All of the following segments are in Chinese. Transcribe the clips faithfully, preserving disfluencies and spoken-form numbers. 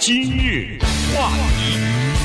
今日话题，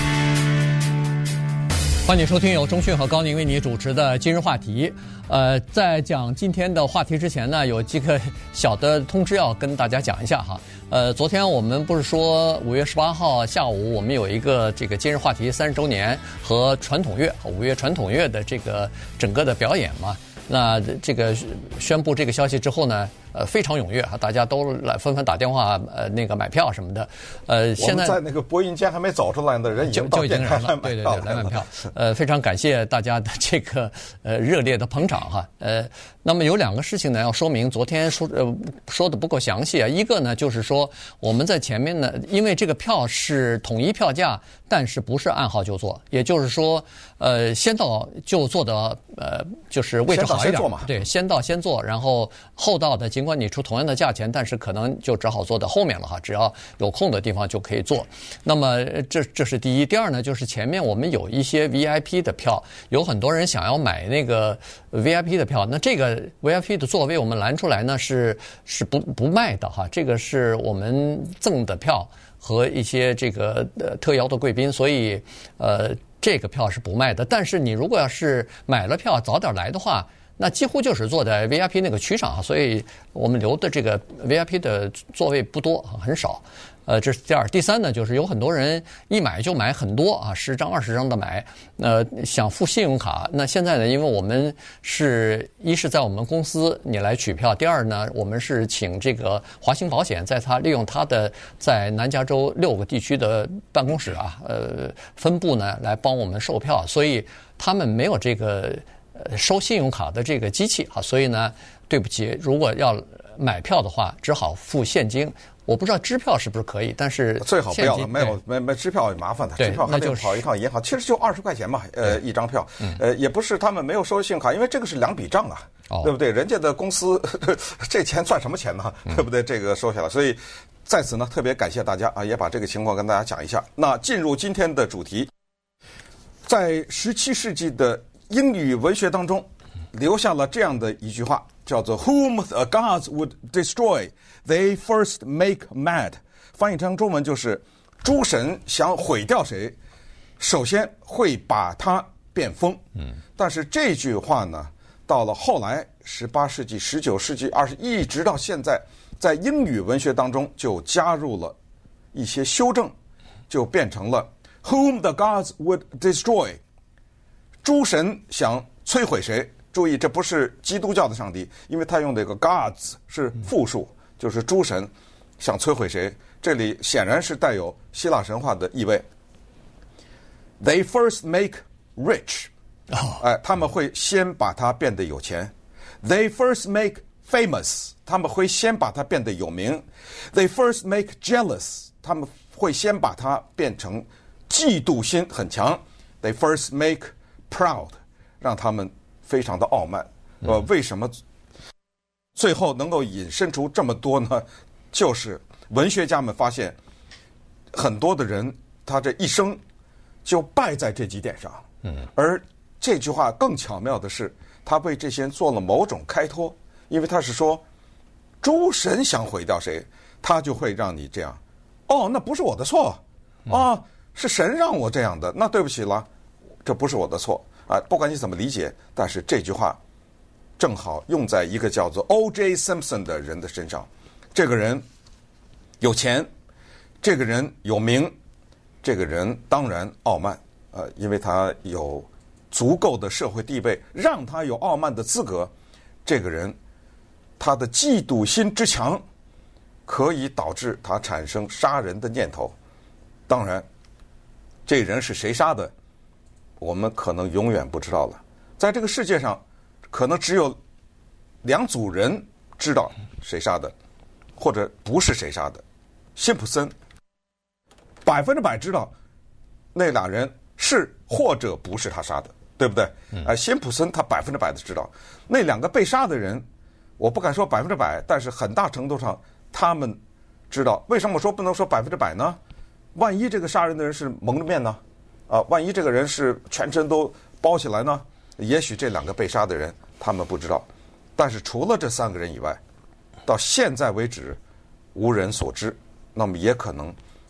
欢迎收听由钟讯和高宁为你主持的今日话题。呃，在讲今天的话题之前呢，有几个小的通知要跟大家讲一下哈。呃，昨天我们不是说五月十八号下午我们有一个这个今日话题三十周年和传统乐五月传统乐的这个整个的表演嘛？那这个宣布这个消息之后呢，呃，非常踊跃啊，大家都来纷纷打电话，呃，那个买票什么的。呃，现在我们在那个播音间还没走出来的人已经到店台来买票了， 对对对，来买票。呃，非常感谢大家的这个呃热烈的捧场哈。呃，那么有两个事情呢要说明，昨天说呃说的不够详细啊。一个呢就是说我们在前面呢，因为这个票是统一票价，但是不是按号就座，也就是说，呃，先到就坐的呃就是位置好一点嘛，对，先到先坐，然后后到的尽管你出同样的价钱，但是可能就只好坐在后面了哈，只要有空的地方就可以坐。那么这这是第一，第二呢，就是前面我们有一些 V I P 的票，有很多人想要买那个 V I P 的票，那这个 V I P 的座位我们拦出来呢是是不不卖的哈，这个是我们赠的票和一些这个呃特邀的贵宾，所以呃这个票是不卖的。但是你如果要是买了票早点来的话，那几乎就是坐在 V I P 那个区上，所以我们留的这个 V I P 的座位不多，很少。呃，这是第二。第三呢，就是有很多人一买就买很多啊，十张、二十张的买，呃，想付信用卡。那现在呢，因为我们是一是在我们公司你来取票，第二呢，我们是请这个华兴保险，在他利用他的在南加州六个地区的办公室啊，呃，分部呢来帮我们售票，所以他们没有这个呃收信用卡的这个机器啊，所以呢，对不起，如果要买票的话，只好付现金。我不知道支票是不是可以，但是最好不要了，没有没没支票也麻烦的，支票还得跑一趟银行，其实就二十块钱嘛，呃，一张票，呃，也不是他们没有收信用卡，因为这个是两笔账啊，对不对？人家的公司这钱算什么钱呢？对不对？这个收下来，所以在此呢，特别感谢大家啊，也把这个情况跟大家讲一下。那进入今天的主题，在十七世纪的英语文学当中，留下了这样的一句话，叫做 "Whom the gods would destroy, they first make mad"。翻译成中文就是诸神想毁掉谁，首先会把他变疯。嗯，但是这句话呢，到了后来十八世纪、十九世纪、二十，一直到现在，在英语文学当中就加入了一些修正，就变成了 "Whom the gods would destroy"， 诸神想摧毁谁。注意，这不是基督教的上帝，因为他用这个 gods 是复数，就是诸神想摧毁谁。这里显然是带有希腊神话的意味。They first make rich， 哎，他们会先把他变得有钱。They first make famous， 他们会先把他变得有名。They first make jealous， 他们会先把他变成嫉妒心很强。They first make proud， 让他们非常的傲慢。呃，为什么最后能够引申出这么多呢？就是文学家们发现，很多的人他这一生就败在这几点上。嗯，而这句话更巧妙的是，他为这些人做了某种开脱，因为他是说，诸神想毁掉谁，他就会让你这样。哦，那不是我的错啊，是神让我这样的。那对不起了，这不是我的错。啊，不管你怎么理解，但是这句话正好用在一个叫做 O J Simpson 的人的身上。这个人有钱，这个人有名，这个人当然傲慢，呃，因为他有足够的社会地位，让他有傲慢的资格。这个人他的嫉妒心之强，可以导致他产生杀人的念头。当然，这人是谁杀的，我们可能永远不知道了。在这个世界上，可能只有两组人知道谁杀的，或者不是谁杀的。辛普森百分之百知道那俩人是或者不是他杀的，对不对？啊，辛普森他百分之百的知道那两个被杀的人，我不敢说百分之百，但是很大程度上他们知道。为什么我说不能说百分之百呢？万一这个杀人的人是蒙着面呢？啊，万一这个人是全身都包起来呢？也许这两个被杀的人他们不知道，但是除了这三个人以外，到现在为止无人所知。那么也可能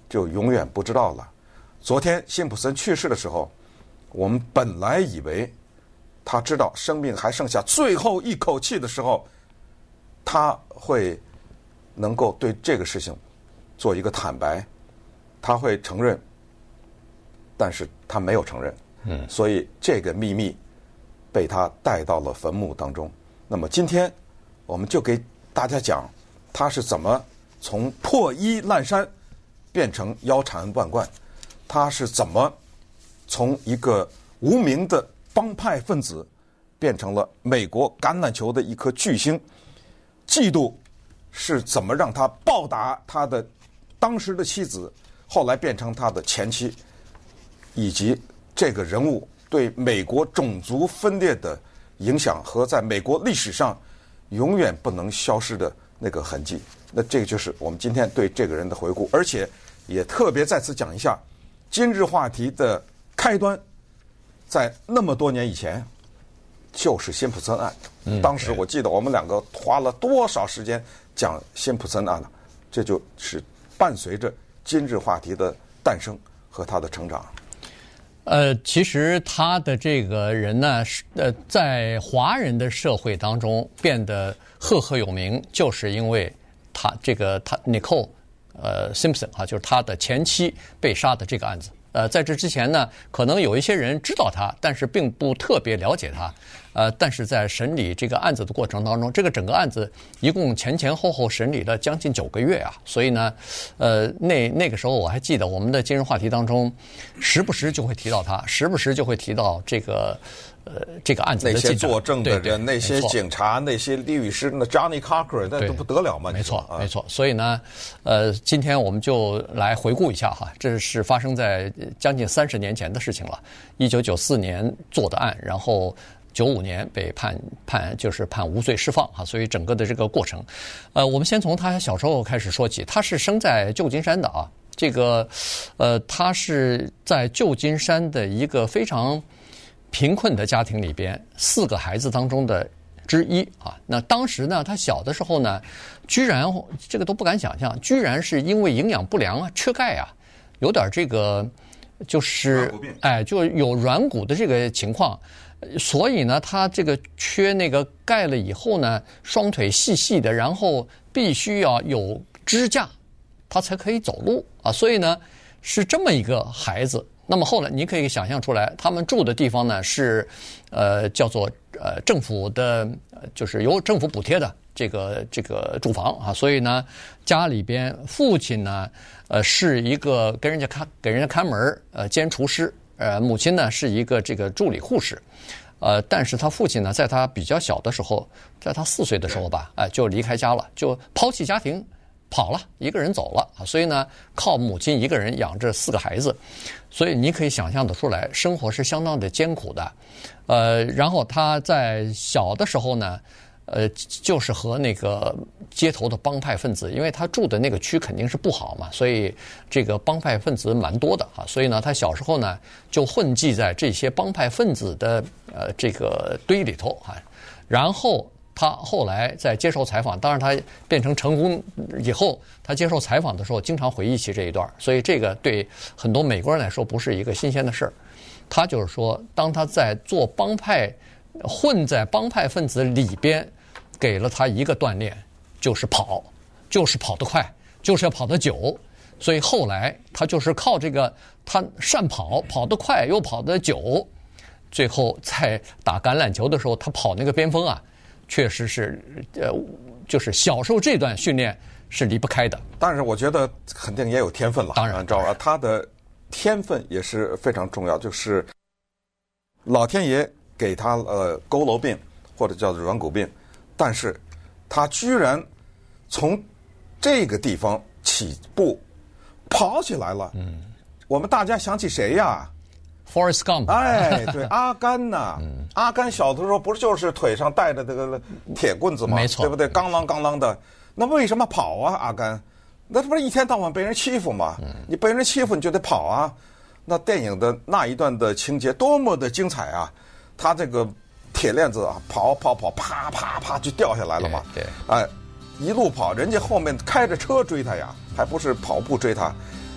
就永远不知道了。昨天辛普森去世的时候，我们本来以为他知道生命还剩下最后一口气的时候，他会能够对这个事情做一个坦白，他会承认，但是他没有承认，嗯，所以这个秘密被他带到了坟墓当中。那么今天我们就给大家讲他是怎么从破衣烂衫变成腰缠万贯，他是怎么从一个无名的帮派分子变成了美国橄榄球的一颗巨星，嫉妒是怎么让他报答他的当时的妻子，后来变成他的前妻，以及这个人物对美国种族分裂的影响和在美国历史上永远不能消失的那个痕迹。那这个就是我们今天对这个人的回顾，而且也特别再次讲一下今日话题的开端，在那么多年以前就是辛普森案。嗯、当时我记得我们两个花了多少时间讲辛普森案了，这就是伴随着今日话题的诞生和他的成长。 呃，其实他的这个人呢，呃，在华人的社会当中变得赫赫有名，就是因为他这个他 Nicole 呃 Simpson 啊，就是他的前妻被杀的这个案子。呃，在这之前呢，可能有一些人知道他，但是并不特别了解他。呃，但是在审理这个案子的过程当中，这个整个案子一共前前后后审理了将近九个月啊，所以呢，呃，那那个时候我还记得我们的今日话题当中，时不时就会提到他，时不时就会提到这个。呃，这个案子的那些作证的人， 对对那些警察，那些律师，那 Johnny Cochran 那都不得了嘛？ 没错，没错。所以呢，呃，今天我们就来回顾一下哈，这是发生在将近三十年前的事情了。一九九四年做的案，然后九五年被判判就是判无罪释放哈。所以整个的这个过程，呃，我们先从他小时候开始说起。他是生在旧金山的啊，这个呃，他是在旧金山的一个非常贫困的家庭里边，四个孩子当中的之一啊。那当时呢，他小的时候呢，居然这个都不敢想象，居然是因为营养不良啊、缺钙啊，有点这个就是哎，就有软骨的这个情况。所以呢，他这个缺那个钙了以后呢，双腿细细的，然后必须要有支架，他才可以走路啊。所以呢，是这么一个孩子。那么后来你可以想象出来，他们住的地方呢是，呃，叫做呃政府的，就是由政府补贴的这个这个住房啊。所以呢，家里边父亲呢，呃，是一个跟人家看给人家看门呃兼厨师，呃，母亲呢是一个这个助理护士，呃，但是他父亲呢，在他比较小的时候，在他四岁的时候吧，哎、呃，就离开家了，就抛弃家庭。跑了，一个人走了啊，所以呢，靠母亲一个人养着四个孩子，所以你可以想象得出来，生活是相当的艰苦的。呃，然后他在小的时候呢，呃，就是和那个街头的帮派分子，因为他住的那个区肯定是不好嘛，所以这个帮派分子蛮多的啊，所以呢，他小时候呢就混迹在这些帮派分子的呃这个堆里头啊，然后。他后来在接受采访，当然他变成成功以后，他接受采访的时候经常回忆起这一段，所以这个对很多美国人来说不是一个新鲜的事儿。他就是说，当他在做帮派，混在帮派分子里边，给了他一个锻炼，就是跑，就是跑得快，就是要跑得久。所以后来他就是靠这个，他善跑，跑得快又跑得久，最后在打橄榄球的时候，他跑那个边锋啊。确实是，呃，就是小时候这段训练是离不开的。 但是我觉得肯定也有天分了， 当然， 知道吧？他的天分也是非常重要，就是老天爷给他呃佝偻病或者叫做软骨病，但是他居然从这个地方起步跑起来了。嗯，我们大家想起谁呀 ？Forrest Gump， 哎，对，阿甘呐、啊嗯，阿甘小的时候不是就是腿上带着这个铁棍子吗？ 没错， 对不对？刚啷刚啷的，那为什么跑啊？阿甘，那不是一天到晚被人欺负吗？嗯、你被人欺负你就得跑啊。那电影的那一段的情节多么的精彩啊！他这个铁链子啊，跑跑跑，啪啪啪就掉下来了嘛。 对， 哎，一路跑，人家后面开着车追他呀，还不是跑步追他。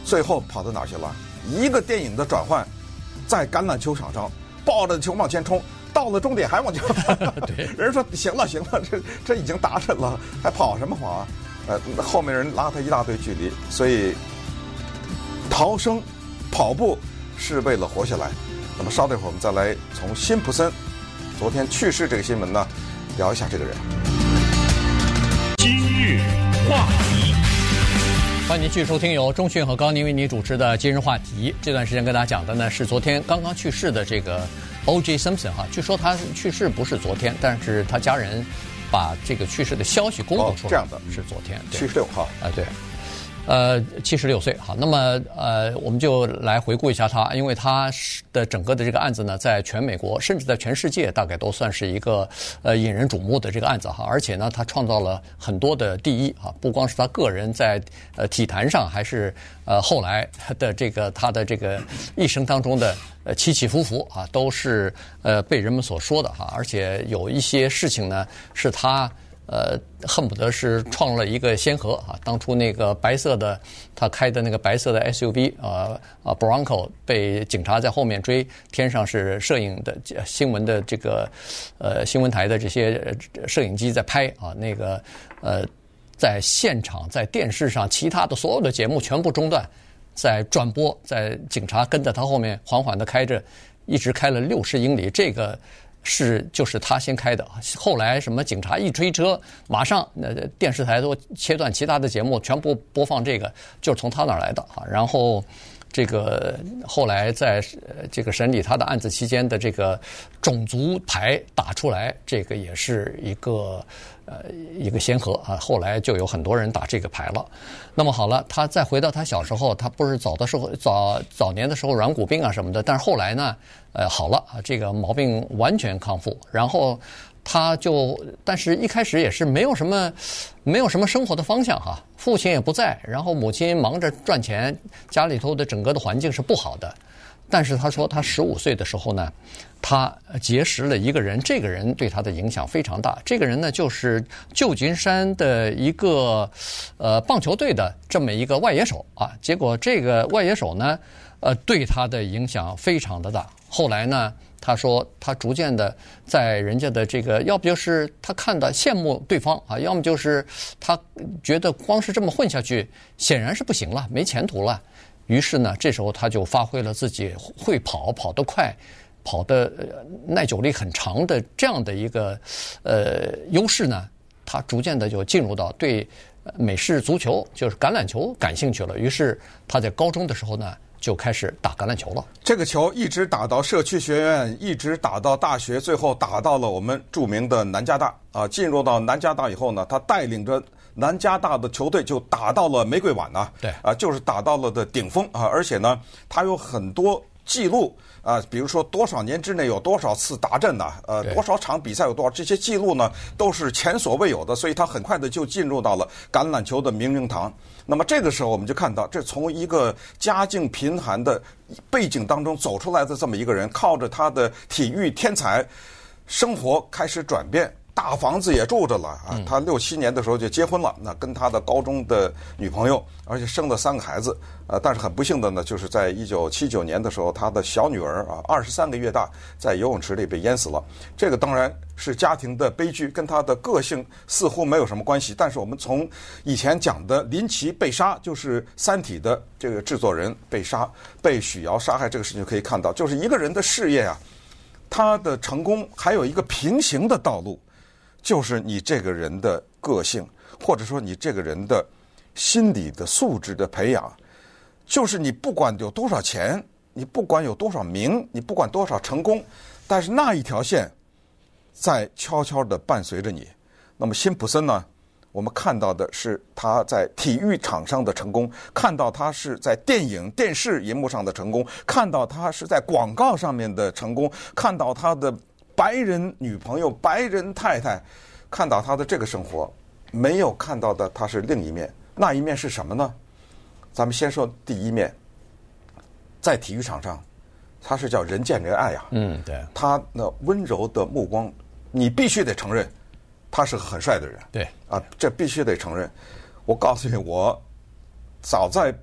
最后跑到哪儿去了？一个电影的转换，在橄榄球场上抱着球往前冲，到了终点还往前跑。 对， 人说行了行了，这这已经达成了，还跑什么跑啊？呃，后面人拉他一大堆距离，所以逃生跑步是为了活下来。那么稍等一会儿，我们再来从辛普森昨天去世这个新闻呢，聊一下这个人。 今日话题， 欢迎您继续收听由钟迅和高宁为您主持的今日话题。这段时间跟大家讲的呢是昨天刚刚去世的这个 O J Simpson 哈，据说他去世不是昨天，但是他家人把这个去世的消息公布出来， 哦、这样的是昨天七十六号啊，对。呃，七十六岁，好，那么呃，我们就来回顾一下他，因为他的整个的这个案子呢，在全美国甚至在全世界，大概都算是一个呃引人瞩目的这个案子哈，而且呢，他创造了很多的第一啊，不光是他个人在呃体坛上，还是呃后来的这个他的这个一生当中的呃起起伏伏啊，都是呃被人们所说的哈，而且有一些事情呢，是他。呃，恨不得是创了一个先河啊！当初那个白色的他开的那个白色的 S U V 啊啊 Bronco 被警察在后面追，天上是摄影的新闻的这个呃新闻台的这些摄影机在拍啊，那个呃在现场在电视上其他的所有的节目全部中断，在转播，在警察跟着他后面缓缓地开着，一直开了六十英里，这个。是，就是他先开的。后来什么警察一追车，马上呃电视台都切断其他的节目，全部播放这个，就是从他那儿来的啊。然后这个后来在这个审理他的案子期间的这个种族牌打出来，这个也是一个呃一个先河啊。后来就有很多人打这个牌了。那么好了，他再回到他小时候，他不是早的时候早早年的时候软骨病啊什么的，但是后来呢。呃，好了啊，这个毛病完全康复，然后他就，但是一开始也是没有什么，没有什么生活的方向哈，父亲也不在，然后母亲忙着赚钱，家里头的整个的环境是不好的。但是他说，他十五岁的时候呢，他结识了一个人，这个人对他的影响非常大。这个人呢，就是旧金山的一个呃棒球队的这么一个外野手啊。结果这个外野手呢，呃，对他的影响非常的大。后来呢，他说他逐渐的在人家的这个，要不就是他看到羡慕对方啊，要么就是他觉得光是这么混下去显然是不行了，没前途了。于是呢，这时候他就发挥了自己会跑、跑得快、跑的耐久力很长的这样的一个呃优势呢，他逐渐的就进入到对美式足球，就是橄榄球感兴趣了。于是他在高中的时候呢。就开始打橄榄球了。 这个球一直打到社区学院，一直打到大学，最后打到了我们著名的南加大啊。进入到南加大以后呢，他带领着南加大的球队就打到了玫瑰碗呐， 对啊，就是打到了的顶峰啊。而且呢，他有很多记录啊，比如说多少年之内有多少次达阵呐，呃，多少场比赛有多少，这些记录呢都是前所未有的，所以他很快的就进入到了橄榄球的名人堂。那么这个时候我们就看到，这从一个家境贫寒的背景当中走出来的这么一个人，靠着他的体育天才，生活开始转变。大房子也住着了啊！他六七年的时候就结婚了，那跟他的高中的女朋友，而且生了三个孩子。呃，但是很不幸的呢，就是在一九七九年的时候，他的小女儿啊，二十三个月大，在游泳池里被淹死了。这个当然是家庭的悲剧，跟他的个性似乎没有什么关系。但是我们从以前讲的林奇被杀，就是《三体》的这个制作人被杀，被许瑶杀害这个事情可以看到，就是一个人的事业啊，他的成功还有一个平行的道路。就是你这个人的个性，或者说你这个人的心理的素质的培养，就是你不管有多少钱，你不管有多少名，你不管多少成功，但是那一条线在悄悄地伴随着你。那么辛普森呢，我们看到的是他在体育场上的成功，看到他是在电影电视荧幕上的成功，看到他是在广告上面的成功，看到他的白人女朋友、白人太太，看到他的这个生活，没有看到的他是另一面。那一面是什么呢？咱们先说第一面，在体育场上，他是叫人见人爱呀。 嗯，对。 他那温柔的目光，你必须得承认，他是个很帅的人。 对。 啊，这必须得承认。我告诉你，我早在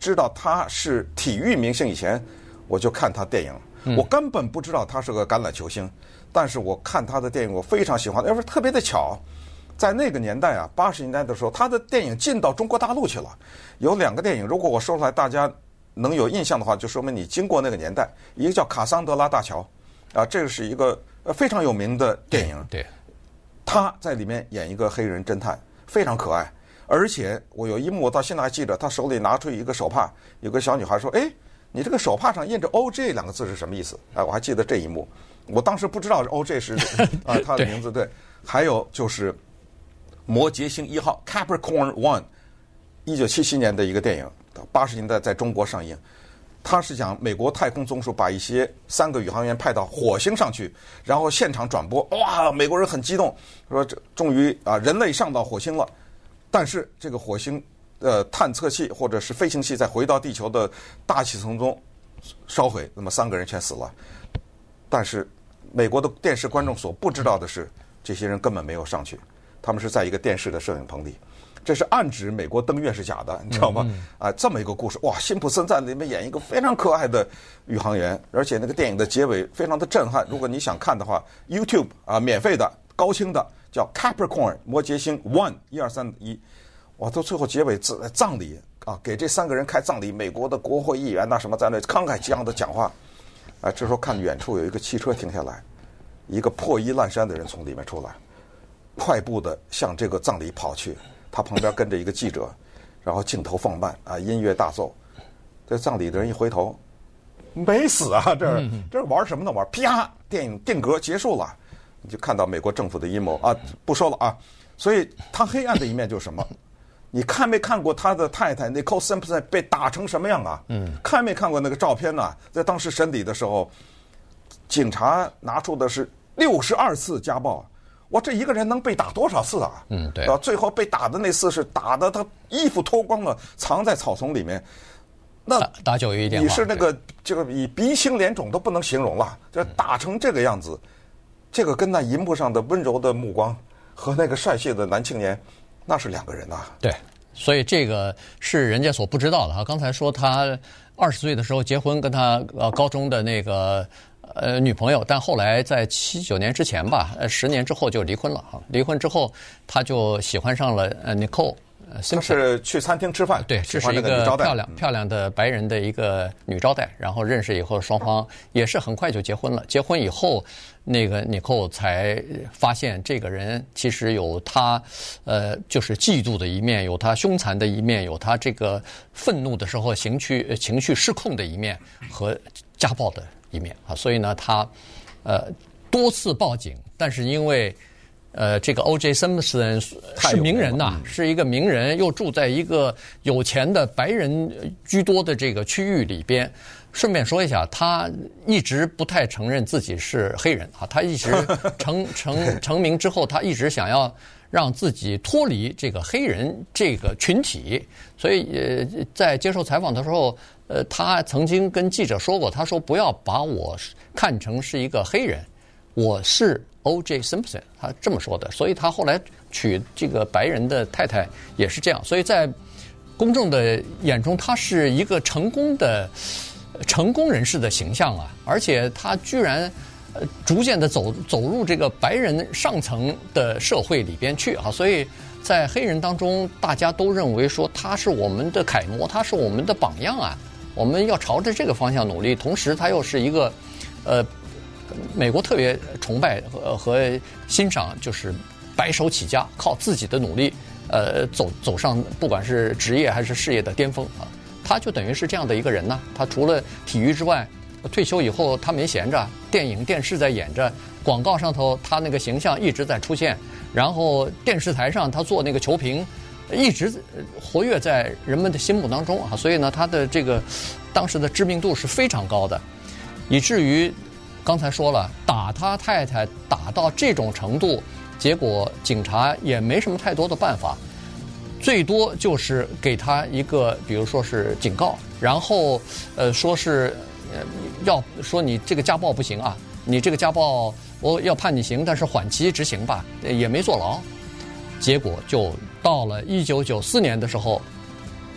知道他是体育明星以前，我就看他电影，嗯、我根本不知道他是个橄榄球星，但是我看他的电影，我非常喜欢，因为特别的巧。在那个年代啊，八十年代的时候，他的电影进到中国大陆去了。有两个电影，如果我说出来大家能有印象的话，就说明你经过那个年代。一个叫《卡桑德拉大桥》，啊，这个是一个非常有名的电影。 对， 他在里面演一个黑人侦探，非常可爱。而且我有一幕我到现在还记得，他手里拿出一个手帕，有个小女孩说：“哎，你这个手帕上印着 O J 两个字是什么意思？”哎，我还记得这一幕。我当时不知道 O J 是啊他的名字。对，还有就是摩羯星一号 Capricorn One， 一九七七年的一个电影，八十年代在中国上映。他是讲美国太空总署把一些三个宇航员派到火星上去，然后现场转播，哇，美国人很激动，说这终于啊人类上到火星了。但是这个火星呃探测器或者是飞行器在回到地球的大气层中烧毁，那么三个人全死了。但是美国的电视观众所不知道的是，这些人根本没有上去，他们是在一个电视的摄影棚里。这是暗指美国登月是假的，你知道吗？嗯嗯、啊，这么一个故事，哇！辛普森在里面演一个非常可爱的宇航员，而且那个电影的结尾非常的震撼。如果你想看的话 ，YouTube 啊，免费的、高清的，叫 Capricorn 摩羯星 One 一二三一，哇！到最后结尾葬礼啊，给这三个人开葬礼，美国的国会议员呐什么在那慷慨激昂的讲话，啊，这时候看远处有一个汽车停下来，一个破衣烂衫的人从里面出来，快步的向这个葬礼跑去。他旁边跟着一个记者，然后镜头放慢啊，音乐大奏。这葬礼的人一回头，没死啊！这这玩什么呢？玩啪，电影定格结束了，你就看到美国政府的阴谋啊！不说了啊。所以他黑暗的一面就是什么？你看没看过他的太太 Nicole Simpson 被打成什么样啊？嗯，看没看过那个照片呢、啊？在当时审理的时候，警察拿出的是六十二次家暴。哇，这一个人能被打多少次啊？ 嗯，对。 啊，最后被打的那次是打的他衣服脱光了，藏在草丛里面。那打打九一电话， 你是那个这个以鼻青脸肿都不能形容了，这打成这个样子，这个跟那银幕上的温柔的目光和那个帅气的男青年，那是两个人啊。 对，所以这个是人家所不知道的哈。刚才说他二十岁的时候结婚，跟他呃高中的那个。呃，女朋友，但后来在七九年之前吧，呃，十年之后就离婚了哈。离婚之后，他就喜欢上了呃 Nicole， 呃， 是去餐厅吃饭， 对，这是一个漂亮漂亮的白人的一个女招待。然后认识以后，双方也是很快就结婚了。结婚以后，那个 Nicole 才发现这个人其实有他呃，就是嫉妒的一面，有他凶残的一面，有他这个愤怒的时候情绪情绪失控的一面和家暴的一面啊，所以呢，他呃多次报警，但是因为呃这个 O J Simpson 是名人呐、啊，是一个名人，又住在一个有钱的白人居多的这个区域里边。顺便说一下，他一直不太承认自己是黑人啊，他一直成成成名之后，他一直想要让自己脱离这个黑人这个群体，所以呃在接受采访的时候。呃，他曾经跟记者说过，他说不要把我看成是一个黑人，我是 O J Simpson， 他这么说的。所以他后来娶这个白人的太太也是这样。所以在公众的眼中，他是一个成功的成功人士的形象啊，而且他居然呃逐渐的走走入这个白人上层的社会里边去啊，所以。在黑人当中，大家都认为说他是我们的楷模，他是我们的榜样啊！我们要朝着这个方向努力。同时，他又是一个，呃，美国特别崇拜和和欣赏，就是白手起家，靠自己的努力，呃，走走上不管是职业还是事业的巅峰啊！他就等于是这样的一个人呢。他除了体育之外，退休以后他没闲着，电影、电视在演着，广告上头他那个形象一直在出现。然后电视台上他做那个球评，一直活跃在人们的心目当中啊，所以呢，他的这个当时的知名度是非常高的，以至于刚才说了，打他太太打到这种程度，结果警察也没什么太多的办法，最多就是给他一个，比如说是警告，然后呃说是呃要说你这个家暴不行啊，你这个家暴。我要判你刑，但是缓期执行吧，也没坐牢。结果就到了一九九四年的时候，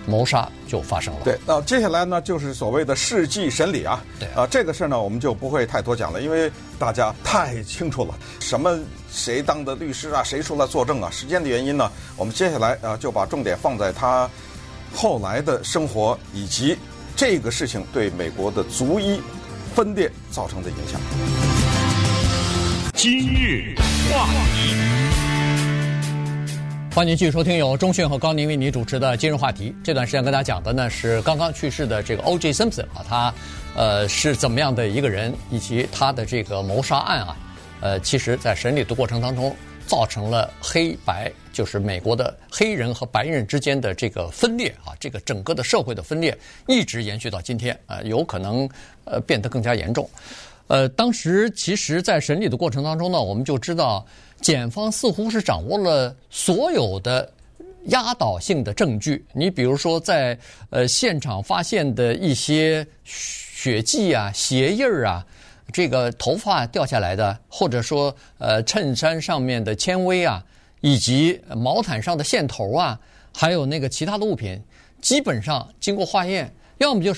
谋杀就发生了。 对，那接下来呢，就是所谓的世纪审理啊。 对啊，这个事儿呢，我们就不会太多讲了，因为大家太清楚了，什么谁当的律师啊，谁出来作证啊。时间的原因呢，我们接下来啊就把重点放在他后来的生活以及这个事情对美国的族裔分裂造成的影响。 今日话题。 欢迎继续收听由钟迅和高宁为你主持的今日话题。这段时间跟大家讲的呢是刚刚去世的这个 O J Simpson 啊，他呃是怎么样的一个人，以及他的这个谋杀案啊，呃，其实在审理的过程当中造成了黑白，就是美国的黑人和白人之间的这个分裂啊，这个整个的社会的分裂一直延续到今天啊、呃，有可能呃变得更加严重。呃，当时其实，在审理的过程当中呢，我们就知道，检方似乎是掌握了所有的压倒性的证据。你比如说在，在呃现场发现的一些血迹啊、鞋印儿啊，这个头发掉下来的，或者说呃衬衫上面的纤维啊，以及毛毯上的线头啊，还有那个其他的物品，基本上经过化验，要么就是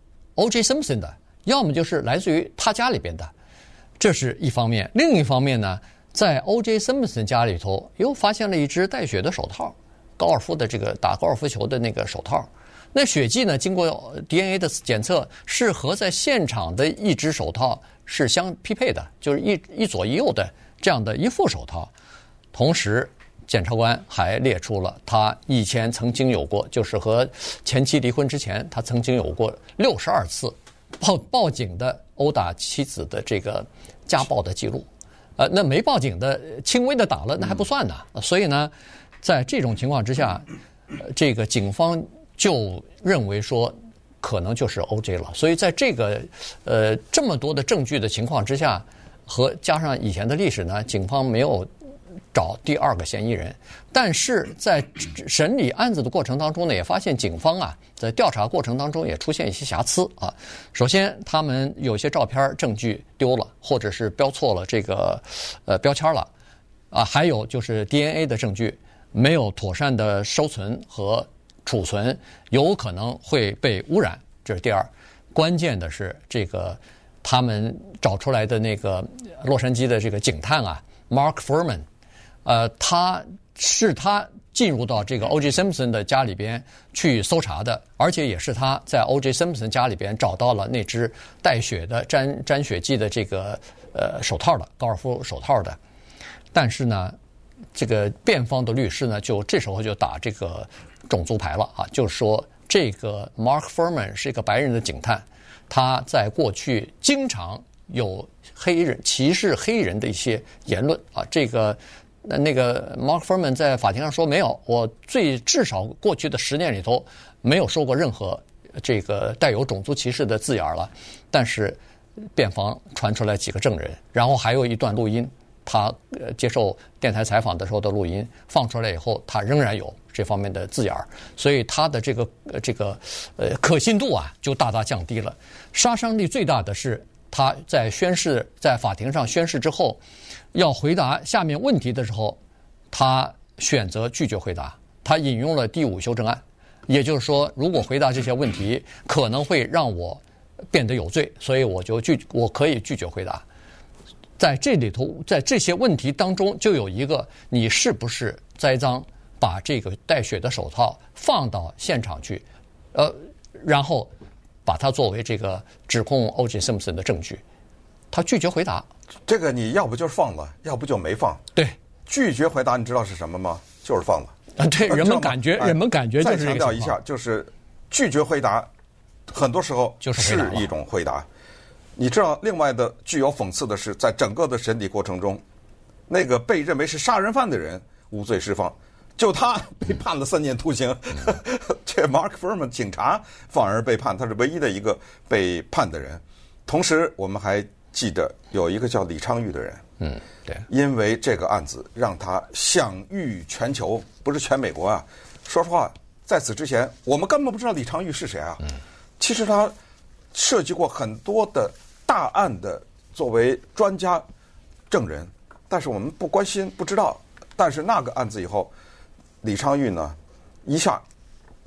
O J Simpson 的。要么就是来自于他家里边的，这是一方面。另一方面呢，在 O J Simpson 家里头又发现了一只带血的手套，高尔夫的这个打高尔夫球的那个手套。那血迹呢，经过 D N A 的检测，是和在现场的一只手套是相匹配的，就是一一左一右的这样的一副手套。同时，检察官还列出了他以前曾经有过，就是和前妻离婚之前，他曾经有过六十二次报报警的殴打妻子的这个家暴的记录，呃，那没报警的轻微的打了，那还不算呢。所以呢，在这种情况之下，呃、这个警方就认为说可能就是 O J 了。所以在这个呃这么多的证据的情况之下，和加上以前的历史呢，警方没有找第二个嫌疑人。但是在审理案子的过程当中呢，也发现警方啊在调查过程当中也出现一些瑕疵啊。首先，他们有些照片证据丢了，或者是标错了这个呃标签了啊。还有就是 D N A 的证据没有妥善的收存和储存，有可能会被污染。这是第二。关键的是这个他们找出来的那个洛杉矶的这个警探啊 ，Mark Furman。呃，他是他进入到这个 O J Simpson 的家里边去搜查的，而且也是他在 O J Simpson 家里边找到了那只带血的沾沾血迹的这个呃手套的高尔夫手套的。但是呢，这个辩方的律师呢，就这时候就打这个种族牌了啊，就是说这个 Mark Furman 是一个白人的警探，他在过去经常有黑人歧视黑人的一些言论啊，这个。那那个 Mark Furman 在法庭上说没有，我最至少过去的十年里头没有说过任何这个带有种族歧视的字眼了。但是辩方传出来几个证人，然后还有一段录音，他呃接受电台采访的时候的录音放出来以后，他仍然有这方面的字眼，所以他的这个呃这个呃可信度啊就大大降低了。杀伤力最大的是他在宣誓在法庭上宣誓之后。要回答下面问题的时候，他选择拒绝回答。他引用了第五修正案，也就是说，如果回答这些问题可能会让我变得有罪，所以我就拒，我可以拒绝回答。在这里头，在这些问题当中，就有一个：你是不是栽赃把这个带血的手套放到现场去，呃，然后把它作为这个指控 O J Simpson 的证据？他拒绝回答。 这个你要不就是放了，要不就没放。 对， 拒绝回答，你知道是什么吗？就是放了。 啊，对，人们感觉，人们感觉就是这个。 再强调一下，就是拒绝回答，很多时候就是一种回答。你知道，另外的具有讽刺的是，在整个的审理过程中，那个被认为是杀人犯的人无罪释放，就他被判了三年徒刑。这 Mark Furman 警察反而被判，他是唯一的一个被判的人。同时，我们还记得有一个叫李昌钰的人， 嗯，对， 因为这个案子让他享誉全球，不是全美国啊。说实话，在此之前，我们根本不知道李昌钰是谁啊。嗯，其实他涉及过很多的大案的作为专家证人，但是我们不关心，不知道。但是那个案子以后，李昌钰呢，一下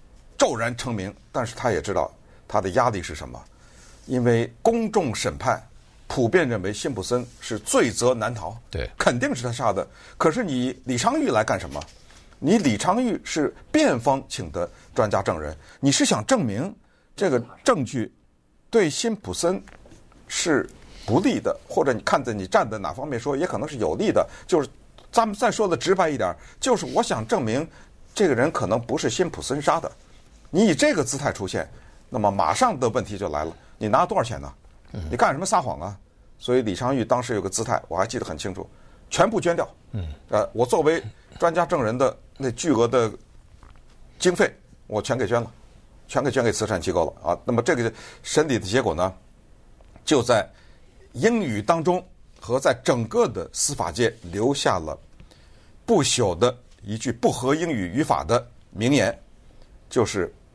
骤然成名，但是他也知道他的压力是什么，因为公众审判普遍认为辛普森是罪责难逃， 对， 肯定是他杀的。可是你李昌钰来干什么？你李昌钰是辩方请的专家证人，你是想证明这个证据对辛普森是不利的，或者你看在你站在哪方面说，也可能是有利的。就是咱们再说的直白一点，就是我想证明这个人可能不是辛普森杀的。你以这个姿态出现，那么马上的问题就来了，你拿多少钱呢？你干什么撒谎啊？所以李昌钰当时有个姿态，我还记得很清楚，全部捐掉。嗯，呃，我作为专家证人的那巨额的经费，我全给捐了，全给捐给慈善机构了啊。那么这个审理的结果呢，就在英语当中和在整个的司法界留下了不朽的一句不合英语语法的名言，就是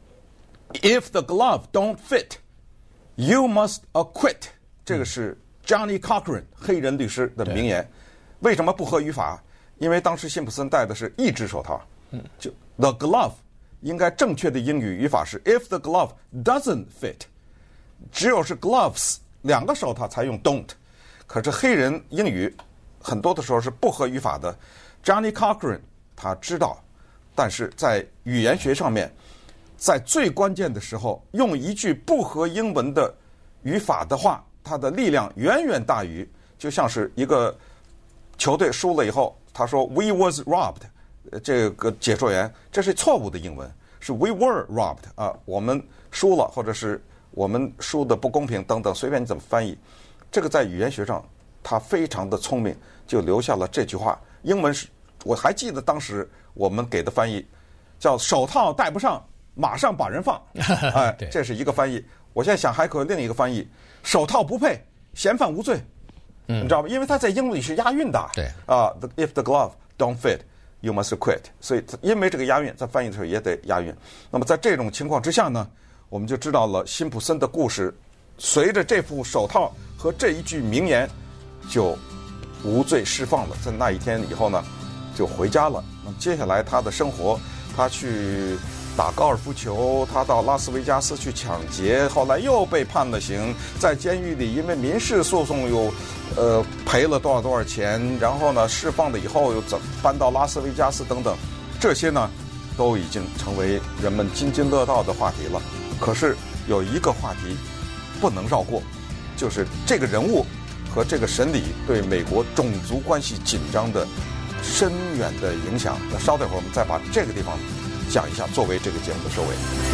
"If the glove don't fit, you must acquit"。这个是 Johnny Cochran 黑人律师的名言。为什么不合语法？因为当时辛普森戴的是一只手套，就 the glove 应该正确的英语语法是 if the glove doesn't fit， 只有是 gloves 两个手套才用 don't。可是黑人英语很多的时候是不合语法的。Johnny Cochran 他知道，但是在语言学上面，在最关键的时候用一句不合英文的语法的话，它的力量远远大于，就像是一个球队输了以后，他说 "We was robbed"， 这个解说员这是错误的英文，是 "We were robbed" 啊，我们输了，或者是我们输的不公平等等，随便你怎么翻译。这个在语言学上他非常的聪明，就留下了这句话。英文是我还记得当时我们给的翻译叫手套戴不上，马上把人放。哎，这是一个翻译。我现在想还可以另一个翻译，手套不配，嫌犯无罪。嗯，你知道吗？因为它在英文里是押韵的。 对啊 ，If the glove don't fit, you must quit。所以因为这个押韵，在翻译的时候也得押韵。那么在这种情况之下呢，我们就知道了辛普森的故事，随着这副手套和这一句名言，就无罪释放了。在那一天以后呢，就回家了。那么接下来他的生活，他去打高尔夫球，他到拉斯维加斯去抢劫，后来又被判了刑，在监狱里因为民事诉讼又呃赔了多少多少钱，然后呢释放了以后又怎搬到拉斯维加斯等等，这些呢都已经成为人们津津乐道的话题了。可是有一个话题不能绕过，就是这个人物和这个审理对美国种族关系紧张的深远的影响。那稍等会儿我们再把这个地方讲一下，作为这个节目的收尾。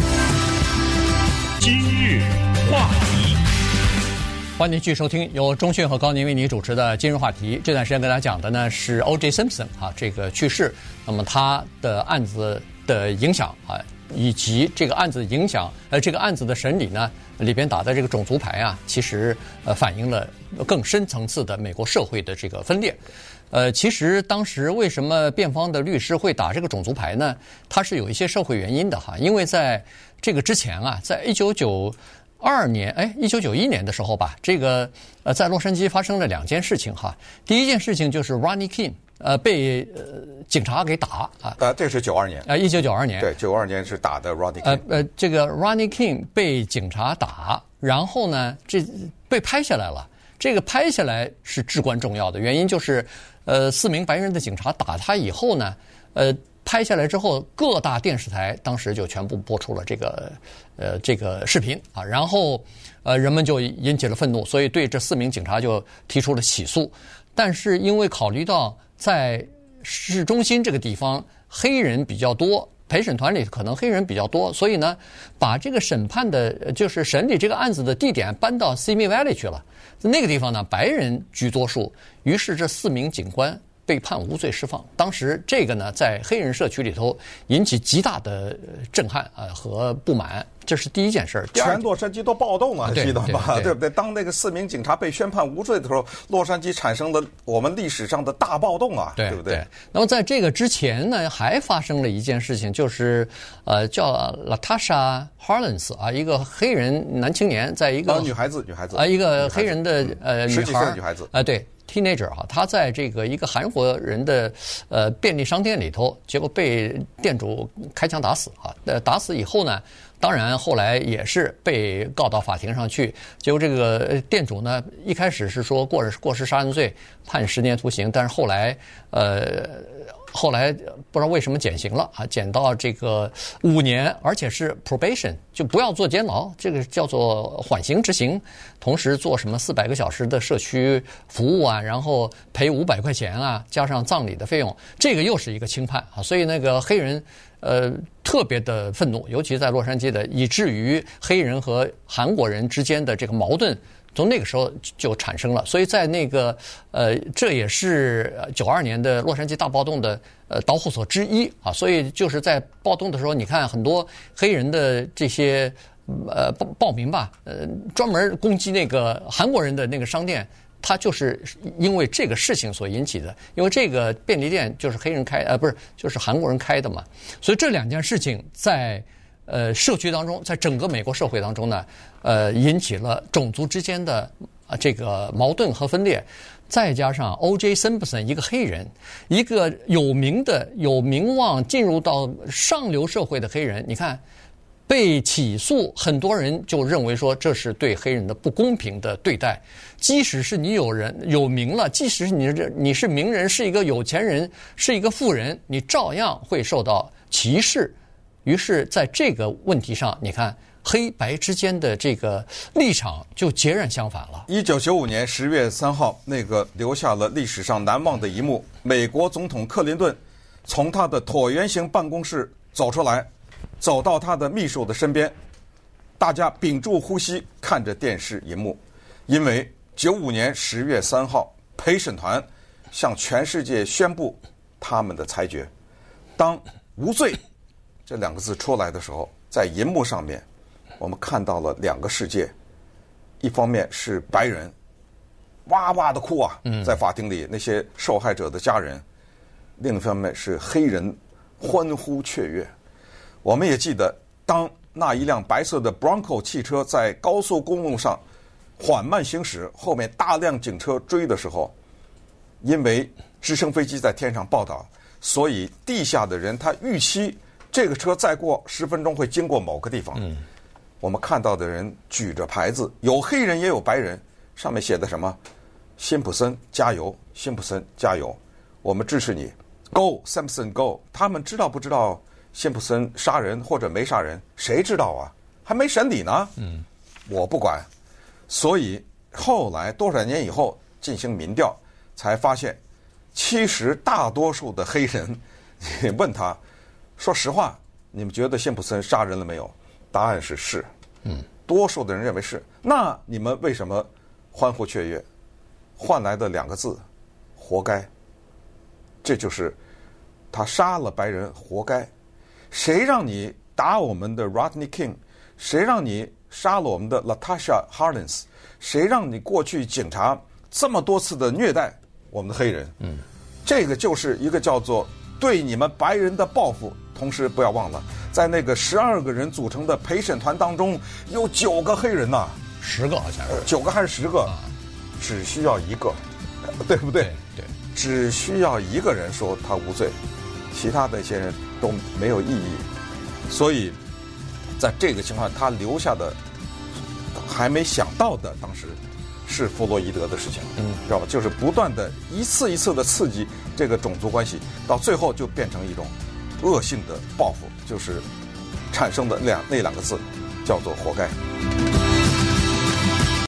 今日话题， 欢迎继续收听由钟迅和高宁为你主持的今日话题。这段时间跟大家讲的呢是 O J Simpson 啊这个去世，那么他的案子的影响啊，以及这个案子的影响，呃，这个案子的审理呢里边打的这个种族牌啊，其实呃反映了更深层次的美国社会的这个分裂。呃，其实当时为什么辩方的律师会打这个种族牌呢？它是有一些社会原因的哈，因为在这个之前啊，在一九九二年，哎，一九九一年的时候吧，这个呃，在洛杉矶发生了两件事情哈。第一件事情就是 Rodney King 呃被呃警察给打啊， 呃，这是九二年啊，一九九二年， 对，九二年是打的 Rodney King， 呃呃，这个 Rodney King 被警察打，然后呢，这被拍下来了。这个拍下来是至关重要的，原因就是，呃，四名白人的警察打他以后呢，呃，拍下来之后，各大电视台当时就全部播出了这个，呃，这个视频啊，然后，呃，人们就引起了愤怒，所以对这四名警察就提出了起诉。但是因为考虑到在市中心这个地方黑人比较多，陪审团里可能黑人比较多，所以呢，把这个审判的，就是审理这个案子的地点搬到 Simi Valley 去了。那个地方呢，白人居多数，于是这四名警官被判无罪释放。当时这个呢，在黑人社区里头引起极大的震撼啊和不满，这是第一件事儿。 全洛杉矶都暴动了，记得吧？ 对, 对, 对不对？当那个四名警察被宣判无罪的时候，洛杉矶产生了我们历史上的大暴动啊， 对对不对？对。 那么在这个之前呢，还发生了一件事情，就是呃，叫 Latasha Harlins 啊，一个黑人男青年，在一个、 啊、女孩子，女孩子啊，一个黑人的呃女孩子女孩， 女孩子啊、呃，对。 teenager 哈，他在这个一个韩国人的呃便利商店里头，结果被店主开枪打死啊。呃，打死以后呢，当然后来也是被告到法庭上去。结果这个店主呢，一开始是说过过失杀人罪，判十年徒刑，但是后来呃。后来不知道为什么减刑了啊，减到这个五年，而且是 probation， 就不要坐监牢，这个叫做缓刑执行。同时做什么四百个小时的社区服务啊，然后赔五百块钱啊，加上葬礼的费用，这个又是一个轻判啊。所以那个黑人呃特别的愤怒，尤其在洛杉矶的，以至于黑人和韩国人之间的这个矛盾。从那个时候就产生了，所以在那个呃，这也是九二年的洛杉矶大暴动的呃导火索之一啊。所以就是在暴动的时候，你看很多黑人的这些呃暴暴民吧，呃专门攻击那个韩国人的那个商店，他就是因为这个事情所引起的。因为这个便利店就是黑人开，呃不是就是韩国人开的嘛，所以这两件事情在。呃，社区当中，在整个美国社会当中呢，呃，引起了种族之间的啊这个矛盾和分裂，再加上 O J Simpson 一个黑人，一个有名的、有名望进入到上流社会的黑人，你看被起诉，很多人就认为说这是对黑人的不公平的对待。即使是你有人有名了，即使是你你是名人，是一个有钱人，是一个富人，你照样会受到歧视。于是在这个问题上，你看黑白之间的这个立场就截然相反了。 一九九五年十月三号，那个留下了历史上难忘的一幕：美国总统克林顿从他的椭圆形办公室走出来，走到他的秘书的身边，大家屏住呼吸看着电视荧幕，因为九五年十月三号，陪审团向全世界宣布他们的裁决。当无罪这两个字出来的时候，在银幕上面我们看到了两个世界，一方面是白人哇哇的哭啊，在法庭里那些受害者的家人，另一方面是黑人欢呼雀跃。我们也记得，当那一辆白色的 Bronco 汽车在高速公路上缓慢行驶，后面大量警车追的时候，因为直升飞机在天上报道，所以地下的人他预期这个车再过十分钟会经过某个地方。嗯，我们看到的人举着牌子，有黑人也有白人，上面写的什么？辛普森加油，辛普森加油，我们支持你 ，Go Simpson Go。他们知道不知道辛普森杀人或者没杀人？谁知道啊？还没审理呢。嗯，我不管。所以后来多少年以后进行民调，才发现，其实大多数的黑人，你问他。说实话，你们觉得辛普森杀人了没有？答案是是。嗯，多数的人认为是。那你们为什么欢呼雀跃？换来的两个字，活该。这就是他杀了白人，活该。谁让你打我们的 Rodney King？ 谁让你杀了我们的 Latasha Harlins？ 谁让你过去警察这么多次的虐待我们的黑人？嗯，这个就是一个叫做对你们白人的报复。同时不要忘了，在那个十二个人组成的陪审团当中，有九个黑人呐、啊， 十个好像是， 九个还是十个，啊、只需要一个，对不对？ 对，对只需要一个人说他无罪，其他的一些人都没有意义。所以，在这个情况，他留下的还没想到的，当时是弗洛伊德的事情，嗯，知道吧？就是不断的一次一次的刺激这个种族关系，到最后就变成一种恶性的报复，就是产生的两那两个字，叫做活该。